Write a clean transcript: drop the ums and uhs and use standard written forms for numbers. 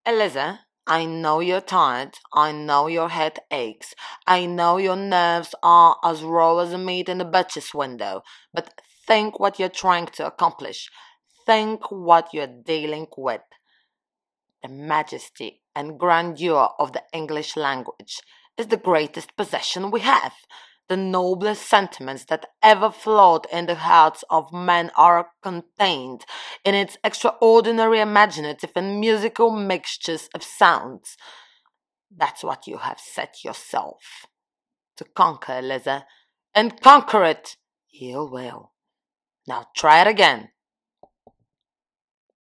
Eliza, I know you're tired. I know your head aches. I know your nerves are as raw as a meat in the butcher's window. But think what you're trying to accomplish. Think what you're dealing with. The majesty and grandeur of the English language is the greatest possession we have. The noblest sentiments that ever flowed in the hearts of men are contained in its extraordinary imaginative and musical mixtures of sounds. That's what you have set yourself to conquer, Eliza, and conquer it you will. Now try it again.